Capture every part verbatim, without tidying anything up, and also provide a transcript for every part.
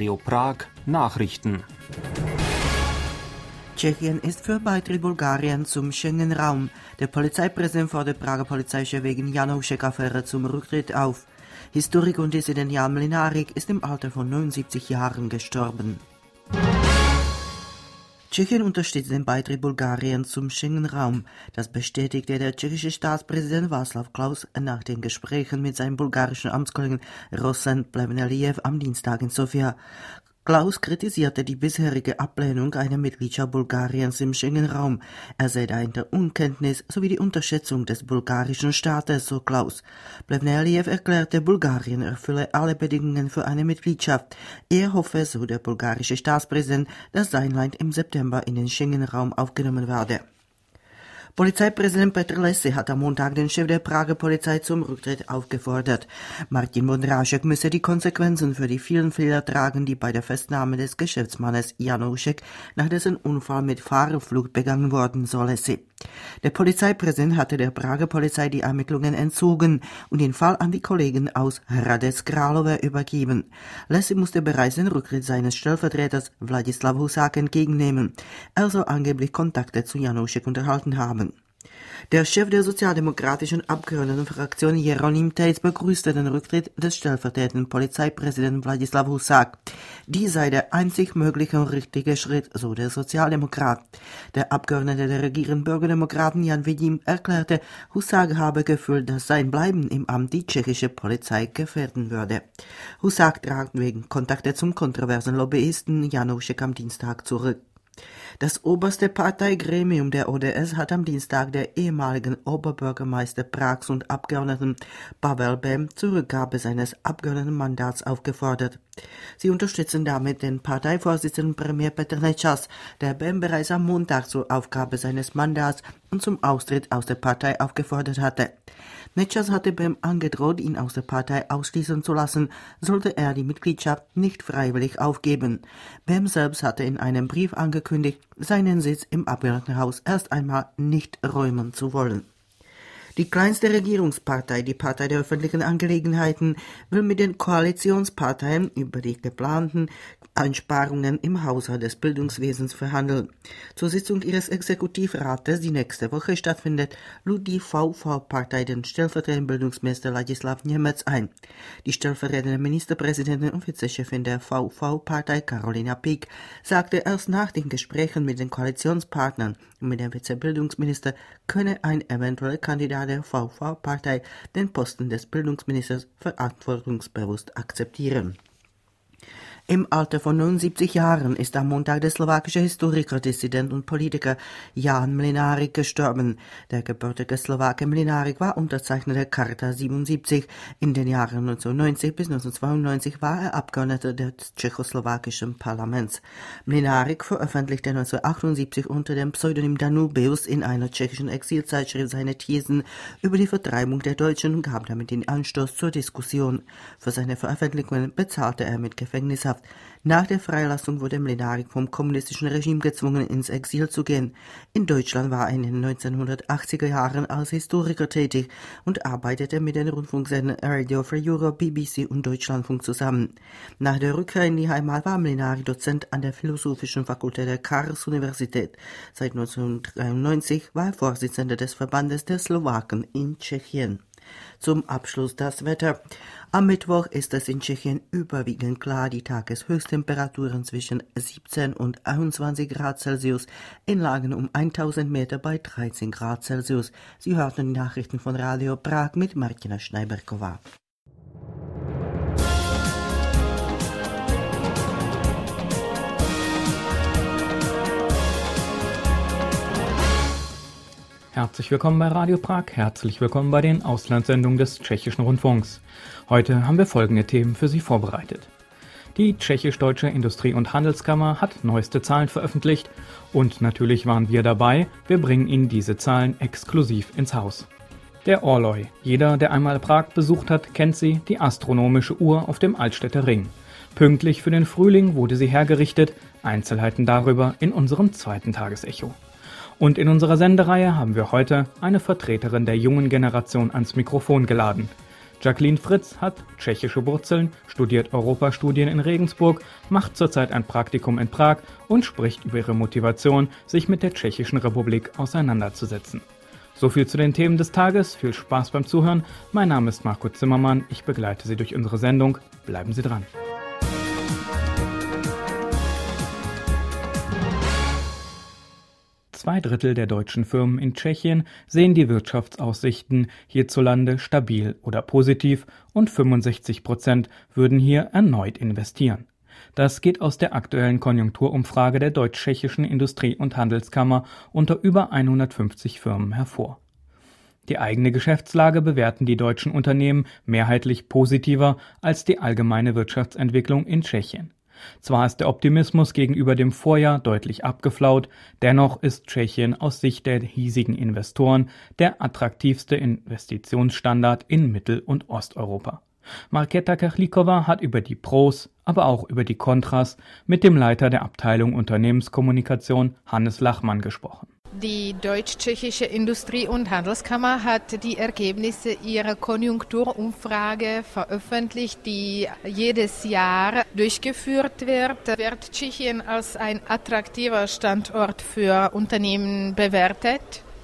Radio Prag Nachrichten. Tschechien ist für Beitritt Bulgarien zum Schengen-Raum. Der Polizeipräsident fordert Prager Polizeichef wegen Janoušek-Affäre zum Rücktritt auf. Historiker und Dissident Jan Mlynárik ist im Alter von neunundsiebzig Jahren gestorben. Tschechien unterstützt den Beitritt Bulgariens zum Schengen-Raum. Das bestätigte der tschechische Staatspräsident Václav Klaus nach den Gesprächen mit seinem bulgarischen Amtskollegen Rosen Plevneliev am Dienstag in Sofia. Klaus kritisierte die bisherige Ablehnung einer Mitgliedschaft Bulgariens im Schengen-Raum. Er sei dahinter Unkenntnis sowie die Unterschätzung des bulgarischen Staates, so Klaus. Plevneliev erklärte, Bulgarien erfülle alle Bedingungen für eine Mitgliedschaft. Er hoffe, so der bulgarische Staatspräsident, dass sein Land im September in den Schengen-Raum aufgenommen werde. Polizeipräsident Petr Lessy hat am Montag den Chef der Prager Polizei zum Rücktritt aufgefordert. Martin Vondrášek müsse die Konsequenzen für die vielen Fehler tragen, die bei der Festnahme des Geschäftsmannes Janoušek nach dessen Unfall mit Fahrerflucht begangen worden, so Lessy. Der Polizeipräsident hatte der Prager Polizei die Ermittlungen entzogen und den Fall an die Kollegen aus Hradec Králové übergeben. Lessy musste bereits den Rücktritt seines Stellvertreters Vladislav Husák entgegennehmen. Er soll angeblich Kontakte zu Janoušek unterhalten haben. Der Chef der sozialdemokratischen Abgeordnetenfraktion Jeronim Tejc begrüßte den Rücktritt des stellvertretenden Polizeipräsidenten Vladislav Husák. Dies sei der einzig mögliche und richtige Schritt, so der Sozialdemokrat. Der Abgeordnete der regierenden Bürgerdemokraten Jan Vidim erklärte, Husák habe gefühlt, dass sein Bleiben im Amt die tschechische Polizei gefährden würde. Husák trat wegen Kontakte zum kontroversen Lobbyisten Janoušek am Dienstag zurück. Das oberste Parteigremium der O D S hat am Dienstag der ehemaligen Oberbürgermeister Prags und Abgeordneten Pavel Bem zur Rückgabe seines Abgeordnetenmandats aufgefordert. Sie unterstützen damit den Parteivorsitzenden Premier Petr Nečas, der Bem bereits am Montag zur Aufgabe seines Mandats und zum Austritt aus der Partei aufgefordert hatte. Nečas hatte Bem angedroht, ihn aus der Partei ausschließen zu lassen, sollte er die Mitgliedschaft nicht freiwillig aufgeben. Bem selbst hatte in einem Brief angekündigt, seinen Sitz im Abgeordnetenhaus erst einmal nicht räumen zu wollen. Die kleinste Regierungspartei, die Partei der öffentlichen Angelegenheiten, will mit den Koalitionsparteien über die geplanten Einsparungen im Haushalt des Bildungswesens verhandeln. Zur Sitzung ihres Exekutivrats, die nächste Woche stattfindet, lud die V V-Partei den stellvertretenden Bildungsminister Ladislav Němec ein. Die stellvertretende Ministerpräsidentin und Vizechefin der V V-Partei Karolina Pík sagte, erst nach den Gesprächen mit den Koalitionspartnern und mit dem Vizebildungsminister könne ein eventueller Kandidat der V V-Partei den Posten des Bildungsministers verantwortungsbewusst akzeptieren. Im Alter von neunundsiebzig Jahren ist am Montag der slowakische Historiker, Dissident und Politiker Jan Mlynárik gestorben. Der gebürtige Slowake Mlynárik war Unterzeichner der Charta siebenundsiebzig. In den Jahren neunzehnhundertneunzig bis neunzehnhundertzweiundneunzig war er Abgeordneter des tschechoslowakischen Parlaments. Mlynárik veröffentlichte neunzehnhundertachtundsiebzig unter dem Pseudonym Danubius in einer tschechischen Exilzeitschrift seine Thesen über die Vertreibung der Deutschen und gab damit den Anstoß zur Diskussion. Für seine Veröffentlichungen bezahlte er mit Gefängnishaft. Nach der Freilassung wurde Mlynárik vom kommunistischen Regime gezwungen, ins Exil zu gehen. In Deutschland war er in den neunzehnhundertachtziger Jahren als Historiker tätig und arbeitete mit den Rundfunksendern Radio Free Europe, B B C und Deutschlandfunk zusammen. Nach der Rückkehr in die Heimat war Mlynárik Dozent an der Philosophischen Fakultät der Karls-Universität. Seit neunzehnhundertdreiundneunzig war er Vorsitzender des Verbandes der Slowaken in Tschechien. Zum Abschluss das Wetter. Am Mittwoch ist es in Tschechien überwiegend klar, die Tageshöchsttemperaturen zwischen siebzehn und einundzwanzig Grad Celsius, in Lagen um tausend Meter bei dreizehn Grad Celsius. Sie hörten die Nachrichten von Radio Prag mit Martina Schneiberková. Herzlich willkommen bei Radio Prag, herzlich willkommen bei den Auslandssendungen des Tschechischen Rundfunks. Heute haben wir folgende Themen für Sie vorbereitet. Die Tschechisch-Deutsche Industrie- und Handelskammer hat neueste Zahlen veröffentlicht und natürlich waren wir dabei, wir bringen Ihnen diese Zahlen exklusiv ins Haus. Der Orloj. Jeder, der einmal Prag besucht hat, kennt sie, die astronomische Uhr auf dem Altstädter Ring. Pünktlich für den Frühling wurde sie hergerichtet, Einzelheiten darüber in unserem zweiten Tagesecho. Und in unserer Sendereihe haben wir heute eine Vertreterin der jungen Generation ans Mikrofon geladen. Jacqueline Fritz hat tschechische Wurzeln, studiert Europastudien in Regensburg, macht zurzeit ein Praktikum in Prag und spricht über ihre Motivation, sich mit der Tschechischen Republik auseinanderzusetzen. So viel zu den Themen des Tages. Viel Spaß beim Zuhören. Mein Name ist Marco Zimmermann. Ich begleite Sie durch unsere Sendung. Bleiben Sie dran. Zwei Drittel der deutschen Firmen in Tschechien sehen die Wirtschaftsaussichten hierzulande stabil oder positiv und fünfundsechzig Prozent würden hier erneut investieren. Das geht aus der aktuellen Konjunkturumfrage der Deutsch-Tschechischen Industrie- und Handelskammer unter über hundertfünfzig Firmen hervor. Die eigene Geschäftslage bewerten die deutschen Unternehmen mehrheitlich positiver als die allgemeine Wirtschaftsentwicklung in Tschechien. Zwar ist der Optimismus gegenüber dem Vorjahr deutlich abgeflaut, dennoch ist Tschechien aus Sicht der hiesigen Investoren der attraktivste Investitionsstandort in Mittel- und Osteuropa. Markéta Kachlíková hat über die Pros, aber auch über die Kontras mit dem Leiter der Abteilung Unternehmenskommunikation Hannes Lachmann gesprochen. Die Deutsch-Tschechische Industrie- und Handelskammer hat die Ergebnisse ihrer Konjunkturumfrage veröffentlicht, die jedes Jahr durchgeführt wird. Wird Tschechien als ein attraktiver Standort für Unternehmen bewertet?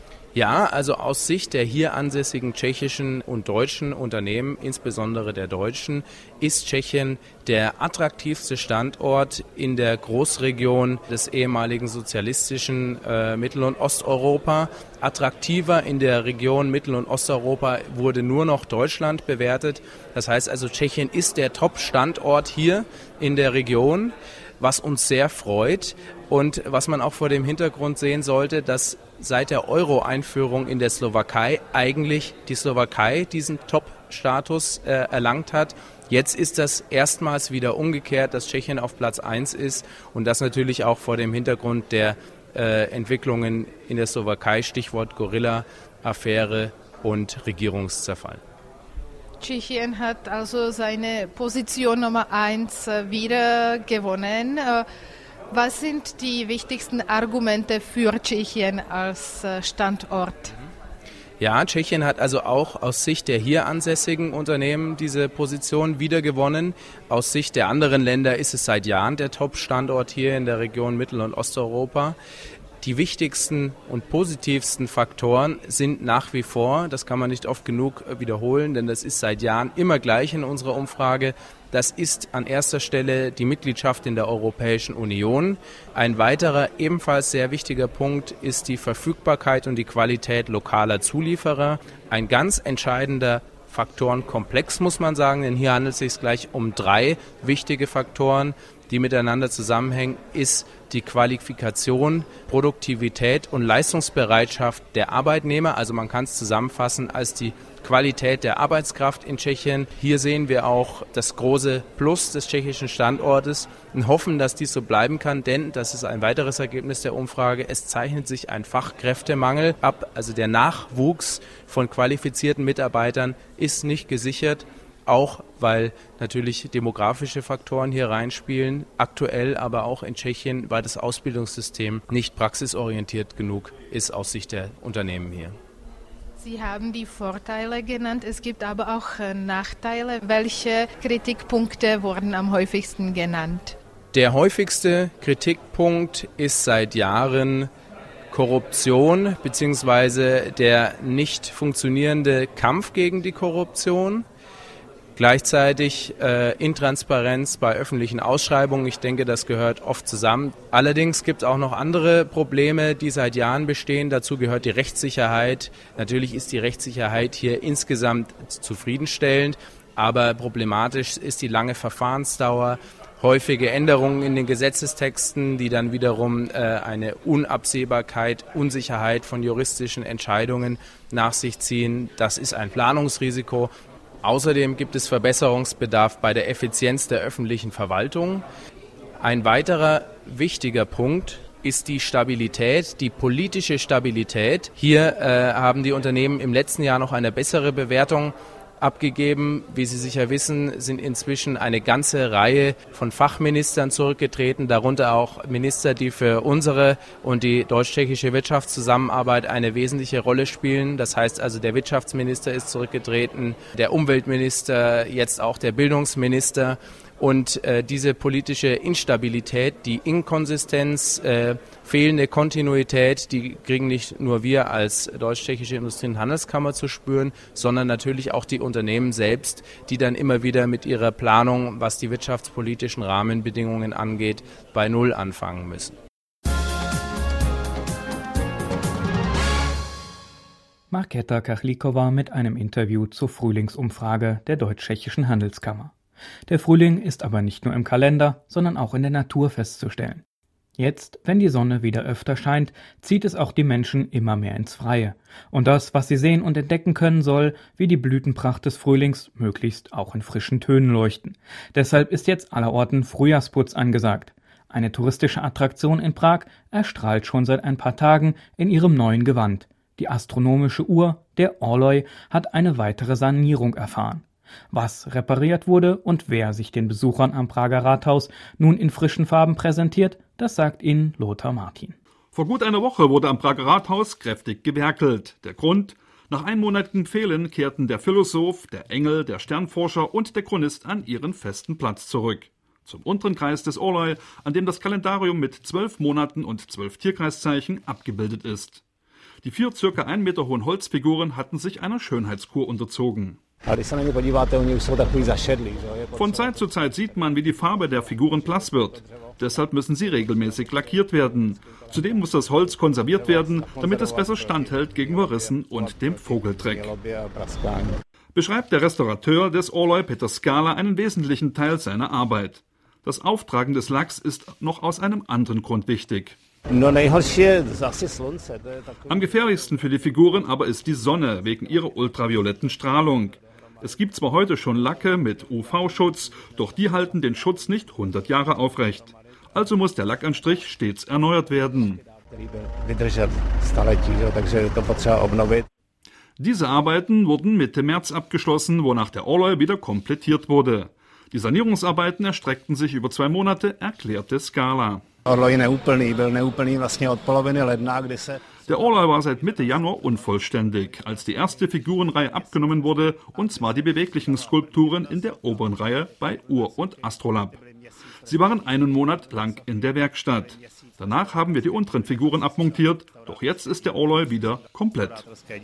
Ja, also aus Sicht der hier ansässigen tschechischen und deutschen Unternehmen, insbesondere der deutschen, ist Tschechien der attraktivste Standort in der Großregion des ehemaligen sozialistischen äh, Mittel- und Osteuropa. Attraktiver in der Region Mittel- und Osteuropa wurde nur noch Deutschland bewertet. Das heißt also, Tschechien ist der Top-Standort hier in der Region, was uns sehr freut und was man auch vor dem Hintergrund sehen sollte, dass seit der Euro-Einführung in der Slowakei eigentlich die Slowakei diesen Top-Status äh, erlangt hat. Jetzt ist das erstmals wieder umgekehrt, dass Tschechien auf Platz eins ist und das natürlich auch vor dem Hintergrund der äh, Entwicklungen in der Slowakei, Stichwort Gorilla-Affäre und Regierungszerfall. Tschechien hat also seine Position Nummer eins wieder gewonnen. Was sind die wichtigsten Argumente für Tschechien als Standort? Ja, Tschechien hat also auch aus Sicht der hier ansässigen Unternehmen diese Position wieder gewonnen. Aus Sicht der anderen Länder ist es seit Jahren der Top-Standort hier in der Region Mittel- und Osteuropa. Die wichtigsten und positivsten Faktoren sind nach wie vor, das kann man nicht oft genug wiederholen, denn das ist seit Jahren immer gleich in unserer Umfrage, das ist an erster Stelle die Mitgliedschaft in der Europäischen Union. Ein weiterer ebenfalls sehr wichtiger Punkt ist die Verfügbarkeit und die Qualität lokaler Zulieferer. Ein ganz entscheidender Faktorenkomplex, muss man sagen, denn hier handelt es sich gleich um drei wichtige Faktoren, die miteinander zusammenhängen, ist die Qualifikation, Produktivität und Leistungsbereitschaft der Arbeitnehmer. Also man kann es zusammenfassen als die Qualität der Arbeitskraft in Tschechien. Hier sehen wir auch das große Plus des tschechischen Standortes und hoffen, dass dies so bleiben kann, denn das ist ein weiteres Ergebnis der Umfrage. Es zeichnet sich ein Fachkräftemangel ab, also der Nachwuchs von qualifizierten Mitarbeitern ist nicht gesichert. Auch weil natürlich demografische Faktoren hier reinspielen, aktuell aber auch in Tschechien, weil das Ausbildungssystem nicht praxisorientiert genug ist aus Sicht der Unternehmen hier. Sie haben die Vorteile genannt, es gibt aber auch Nachteile. Welche Kritikpunkte wurden am häufigsten genannt? Der häufigste Kritikpunkt ist seit Jahren Korruption bzw. der nicht funktionierende Kampf gegen die Korruption. Gleichzeitig äh, Intransparenz bei öffentlichen Ausschreibungen. Ich denke, das gehört oft zusammen. Allerdings gibt es auch noch andere Probleme, die seit Jahren bestehen. Dazu gehört die Rechtssicherheit. Natürlich ist die Rechtssicherheit hier insgesamt zufriedenstellend, aber problematisch ist die lange Verfahrensdauer, häufige Änderungen in den Gesetzestexten, die dann wiederum äh, eine Unabsehbarkeit, Unsicherheit von juristischen Entscheidungen nach sich ziehen. Das ist ein Planungsrisiko. Außerdem gibt es Verbesserungsbedarf bei der Effizienz der öffentlichen Verwaltung. Ein weiterer wichtiger Punkt ist die Stabilität, die politische Stabilität. Hier äh, haben die Unternehmen im letzten Jahr noch eine bessere Bewertung abgegeben. Wie Sie sicher wissen, sind inzwischen eine ganze Reihe von Fachministern zurückgetreten, darunter auch Minister, die für unsere und die deutsch-tschechische Wirtschaftszusammenarbeit eine wesentliche Rolle spielen. Das heißt also, der Wirtschaftsminister ist zurückgetreten, der Umweltminister, jetzt auch der Bildungsminister. Und äh, diese politische Instabilität, die Inkonsistenz, äh, fehlende Kontinuität, die kriegen nicht nur wir als Deutsch-Tschechische Industrie- und Handelskammer zu spüren, sondern natürlich auch die Unternehmen selbst, die dann immer wieder mit ihrer Planung, was die wirtschaftspolitischen Rahmenbedingungen angeht, bei Null anfangen müssen. Markéta Kachlikova mit einem Interview zur Frühlingsumfrage der Deutsch-Tschechischen Handelskammer. Der Frühling ist aber nicht nur im Kalender, sondern auch in der Natur festzustellen. Jetzt, wenn die Sonne wieder öfter scheint, zieht es auch die Menschen immer mehr ins Freie. Und das, was sie sehen und entdecken können, soll, wie die Blütenpracht des Frühlings, möglichst auch in frischen Tönen leuchten. Deshalb ist jetzt allerorten Frühjahrsputz angesagt. Eine touristische Attraktion in Prag erstrahlt schon seit ein paar Tagen in ihrem neuen Gewand. Die astronomische Uhr, der Orloj, hat eine weitere Sanierung erfahren. Was repariert wurde und wer sich den Besuchern am Prager Rathaus nun in frischen Farben präsentiert, das sagt Ihnen Lothar Martin. Vor gut einer Woche wurde am Prager Rathaus kräftig gewerkelt. Der Grund? Nach einmonatigem Fehlen kehrten der Philosoph, der Engel, der Sternforscher und der Chronist an ihren festen Platz zurück. Zum unteren Kreis des Orloj, an dem das Kalendarium mit zwölf Monaten und zwölf Tierkreiszeichen abgebildet ist. Die vier circa ein Meter hohen Holzfiguren hatten sich einer Schönheitskur unterzogen. Von Zeit zu Zeit sieht man, wie die Farbe der Figuren blass wird. Deshalb müssen sie regelmäßig lackiert werden. Zudem muss das Holz konserviert werden, damit es besser standhält gegenüber Rissen und dem Vogeldreck. Beschreibt der Restaurateur des Orloj Petr Skala einen wesentlichen Teil seiner Arbeit. Das Auftragen des Lacks ist noch aus einem anderen Grund wichtig. Am gefährlichsten für die Figuren aber ist die Sonne wegen ihrer ultravioletten Strahlung. Es gibt zwar heute schon Lacke mit U V-Schutz, doch die halten den Schutz nicht hundert Jahre aufrecht. Also muss der Lackanstrich stets erneuert werden. Diese Arbeiten wurden Mitte März abgeschlossen, wonach der Orloj wieder komplettiert wurde. Die Sanierungsarbeiten erstreckten sich über zwei Monate, erklärte Skala. Der Orloj war seit Mitte Januar unvollständig, als die erste Figurenreihe abgenommen wurde, und zwar die beweglichen Skulpturen in der oberen Reihe bei Ur- und Astrolab. Sie waren einen Monat lang in der Werkstatt. Danach haben wir die unteren Figuren abmontiert, doch jetzt ist der Orloj wieder komplett.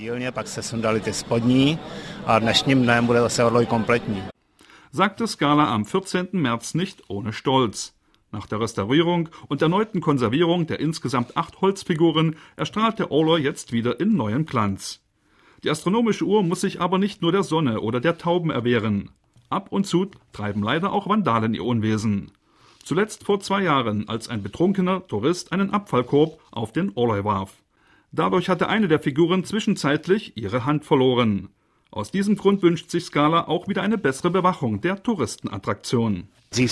Sagte Skala am vierzehnten März nicht ohne Stolz. Nach der Restaurierung und erneuten Konservierung der insgesamt acht Holzfiguren erstrahlt der Orloj jetzt wieder in neuem Glanz. Die astronomische Uhr muss sich aber nicht nur der Sonne oder der Tauben erwehren. Ab und zu treiben leider auch Vandalen ihr Unwesen. Zuletzt vor zwei Jahren, als ein betrunkener Tourist einen Abfallkorb auf den Orloj warf. Dadurch hatte eine der Figuren zwischenzeitlich ihre Hand verloren. Aus diesem Grund wünscht sich Skala auch wieder eine bessere Bewachung der Touristenattraktion.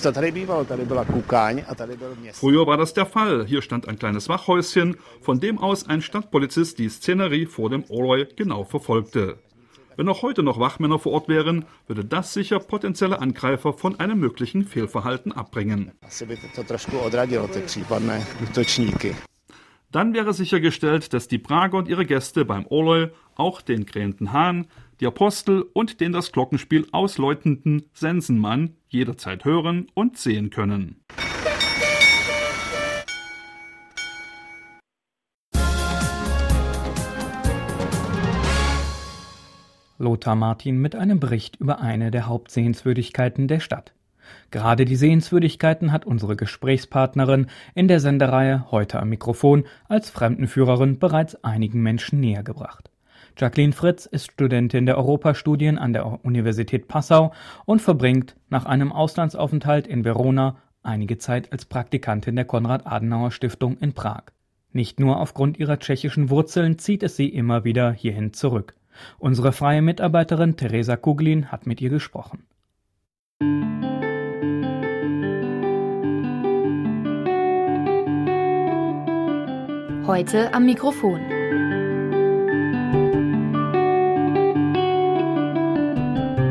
Früher war das der Fall. Hier stand ein kleines Wachhäuschen, von dem aus ein Stadtpolizist die Szenerie vor dem Orloj genau verfolgte. Wenn auch heute noch Wachmänner vor Ort wären, würde das sicher potenzielle Angreifer von einem möglichen Fehlverhalten abbringen. Dann wäre sichergestellt, dass die Prager und ihre Gäste beim Orloj auch den krähenden Hahn, die Apostel und den das Glockenspiel ausläutenden Sensenmann jederzeit hören und sehen können. Lothar Martin mit einem Bericht über eine der Hauptsehenswürdigkeiten der Stadt. Gerade die Sehenswürdigkeiten hat unsere Gesprächspartnerin in der Sendereihe Heute am Mikrofon als Fremdenführerin bereits einigen Menschen näher gebracht. Jacqueline Fritz ist Studentin der Europastudien an der Universität Passau und verbringt nach einem Auslandsaufenthalt in Verona einige Zeit als Praktikantin der Konrad-Adenauer-Stiftung in Prag. Nicht nur aufgrund ihrer tschechischen Wurzeln zieht es sie immer wieder hierhin zurück. Unsere freie Mitarbeiterin Teresa Kuglin hat mit ihr gesprochen. Heute am Mikrofon.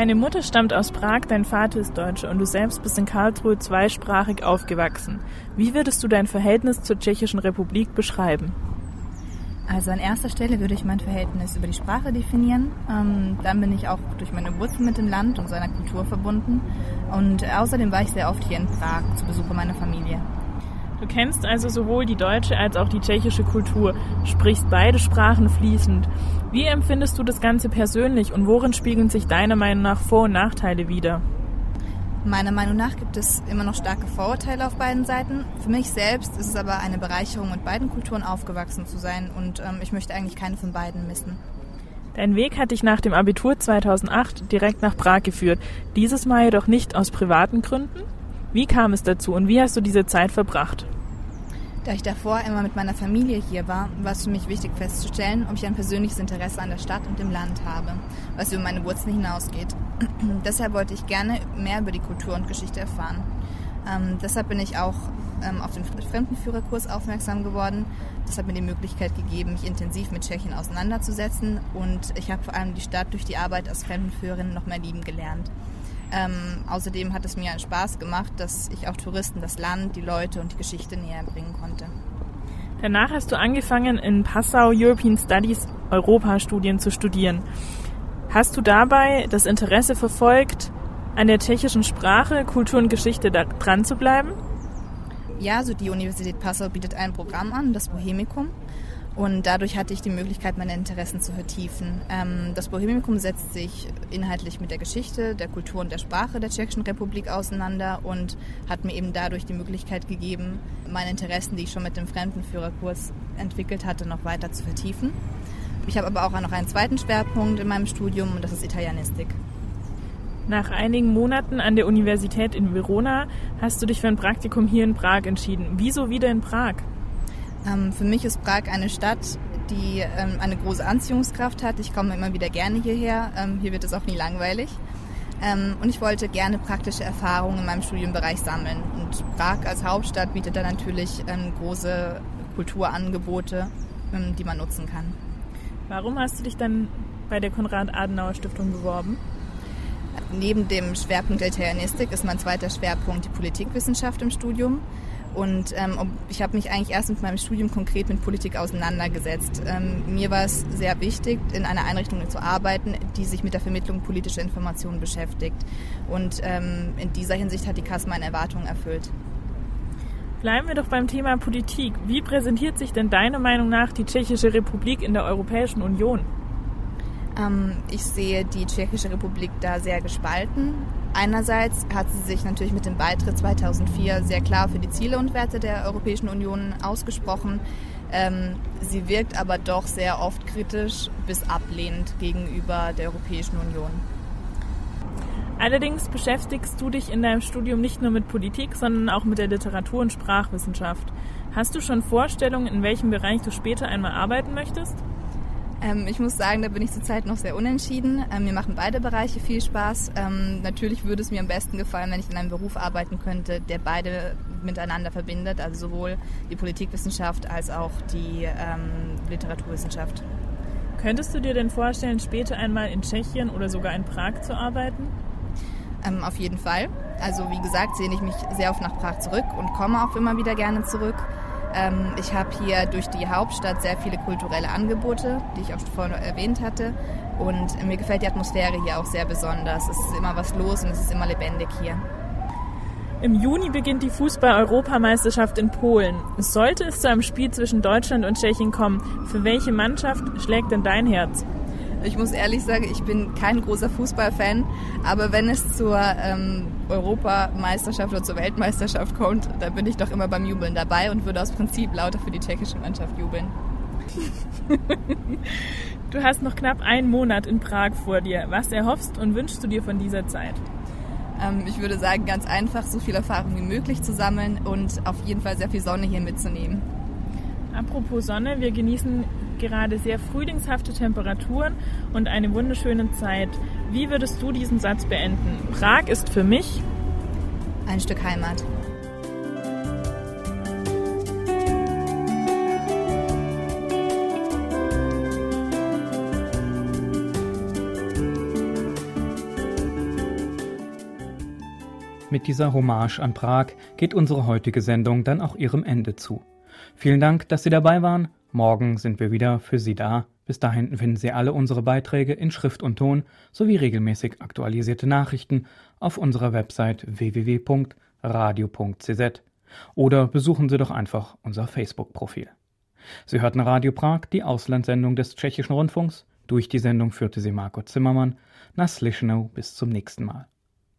Deine Mutter stammt aus Prag, dein Vater ist Deutscher und du selbst bist in Karlsruhe zweisprachig aufgewachsen. Wie würdest du dein Verhältnis zur Tschechischen Republik beschreiben? Also an erster Stelle würde ich mein Verhältnis über die Sprache definieren. Ähm, dann bin ich auch durch meine Wurzeln mit dem Land und seiner Kultur verbunden. Und außerdem war ich sehr oft hier in Prag zu Besuch bei meiner Familie. Du kennst also sowohl die deutsche als auch die tschechische Kultur, sprichst beide Sprachen fließend. Wie empfindest du das Ganze persönlich und worin spiegeln sich deiner Meinung nach Vor- und Nachteile wider? Meiner Meinung nach gibt es immer noch starke Vorurteile auf beiden Seiten. Für mich selbst ist es aber eine Bereicherung, mit beiden Kulturen aufgewachsen zu sein und ähm, ich möchte eigentlich keine von beiden missen. Dein Weg hat dich nach dem Abitur zweitausendacht direkt nach Prag geführt, dieses Mal jedoch nicht aus privaten Gründen. Wie kam es dazu und wie hast du diese Zeit verbracht? Da ich davor immer mit meiner Familie hier war, war es für mich wichtig festzustellen, ob ich ein persönliches Interesse an der Stadt und dem Land habe, was über meine Wurzeln hinausgeht. Deshalb wollte ich gerne mehr über die Kultur und Geschichte erfahren. Ähm, deshalb bin ich auch ähm, auf den Fremdenführerkurs aufmerksam geworden. Das hat mir die Möglichkeit gegeben, mich intensiv mit Tschechien auseinanderzusetzen und ich habe vor allem die Stadt durch die Arbeit als Fremdenführerin noch mehr lieben gelernt. Ähm, außerdem hat es mir Spaß gemacht, dass ich auch Touristen das Land, die Leute und die Geschichte näher bringen konnte. Danach hast du angefangen, in Passau European Studies Europastudien zu studieren. Hast du dabei das Interesse verfolgt, an der tschechischen Sprache, Kultur und Geschichte da dran zu bleiben? Ja, also die Universität Passau bietet ein Programm an, das Bohemicum. Und dadurch hatte ich die Möglichkeit, meine Interessen zu vertiefen. Ähm, das Bohemicum setzt sich inhaltlich mit der Geschichte, der Kultur und der Sprache der Tschechischen Republik auseinander und hat mir eben dadurch die Möglichkeit gegeben, meine Interessen, die ich schon mit dem Fremdenführerkurs entwickelt hatte, noch weiter zu vertiefen. Ich habe aber auch noch einen zweiten Schwerpunkt in meinem Studium und das ist Italienistik. Nach einigen Monaten an der Universität in Verona hast du dich für ein Praktikum hier in Prag entschieden. Wieso wieder in Prag? Ähm, für mich ist Prag eine Stadt, die ähm, eine große Anziehungskraft hat. Ich komme immer wieder gerne hierher. Ähm, hier wird es auch nie langweilig. Ähm, und ich wollte gerne praktische Erfahrungen in meinem Studienbereich sammeln. Und Prag als Hauptstadt bietet da natürlich ähm, große Kulturangebote, ähm, die man nutzen kann. Warum hast du dich dann bei der Konrad-Adenauer-Stiftung beworben? Neben dem Schwerpunkt der Italienistik ist mein zweiter Schwerpunkt die Politikwissenschaft im Studium. Und ähm, ich habe mich eigentlich erst mit meinem Studium konkret mit Politik auseinandergesetzt. Ähm, mir war es sehr wichtig, in einer Einrichtung zu arbeiten, die sich mit der Vermittlung politischer Informationen beschäftigt. Und ähm, in dieser Hinsicht hat die K A S meine Erwartungen erfüllt. Bleiben wir doch beim Thema Politik. Wie präsentiert sich denn deiner Meinung nach die Tschechische Republik in der Europäischen Union? Ähm, ich sehe die Tschechische Republik da sehr gespalten. Einerseits hat sie sich natürlich mit dem Beitritt zweitausendvier sehr klar für die Ziele und Werte der Europäischen Union ausgesprochen. Ähm, sie wirkt aber doch sehr oft kritisch bis ablehnend gegenüber der Europäischen Union. Allerdings beschäftigst du dich in deinem Studium nicht nur mit Politik, sondern auch mit der Literatur- und Sprachwissenschaft. Hast du schon Vorstellungen, in welchem Bereich du später einmal arbeiten möchtest? Ähm, ich muss sagen, da bin ich zurzeit noch sehr unentschieden. Ähm, mir machen beide Bereiche viel Spaß. Ähm, natürlich würde es mir am besten gefallen, wenn ich in einem Beruf arbeiten könnte, der beide miteinander verbindet, also sowohl die Politikwissenschaft als auch die ähm, Literaturwissenschaft. Könntest du dir denn vorstellen, später einmal in Tschechien oder sogar in Prag zu arbeiten? Ähm, auf jeden Fall. Also wie gesagt, sehne ich mich sehr oft nach Prag zurück und komme auch immer wieder gerne zurück. Ähm, ich habe hier durch die Hauptstadt sehr viele kulturelle Angebote, die ich auch vorhin erwähnt hatte. Und mir gefällt die Atmosphäre hier auch sehr besonders. Es ist immer was los und es ist immer lebendig hier. Im Juni beginnt die Fußball-Europameisterschaft in Polen. Sollte es zu einem Spiel zwischen Deutschland und Tschechien kommen, für welche Mannschaft schlägt denn dein Herz? Ich muss ehrlich sagen, ich bin kein großer Fußballfan, aber wenn es zur ähm, Europameisterschaft oder zur Weltmeisterschaft kommt, dann bin ich doch immer beim Jubeln dabei und würde aus Prinzip lauter für die tschechische Mannschaft jubeln. Du hast noch knapp einen Monat in Prag vor dir. Was erhoffst und wünschst du dir von dieser Zeit? Ähm, ich würde sagen, ganz einfach, so viel Erfahrung wie möglich zu sammeln und auf jeden Fall sehr viel Sonne hier mitzunehmen. Apropos Sonne, wir genießen gerade sehr frühlingshafte Temperaturen und eine wunderschöne Zeit. Wie würdest du diesen Satz beenden? Prag ist für mich ein Stück Heimat. Mit dieser Hommage an Prag geht unsere heutige Sendung dann auch ihrem Ende zu. Vielen Dank, dass Sie dabei waren. Morgen sind wir wieder für Sie da. Bis dahin finden Sie alle unsere Beiträge in Schrift und Ton sowie regelmäßig aktualisierte Nachrichten auf unserer Website w w w punkt radio punkt c z oder besuchen Sie doch einfach unser Facebook-Profil. Sie hörten Radio Prag, die Auslandssendung des Tschechischen Rundfunks. Durch die Sendung führte sie Marco Zimmermann. Na slyšenou, bis zum nächsten Mal.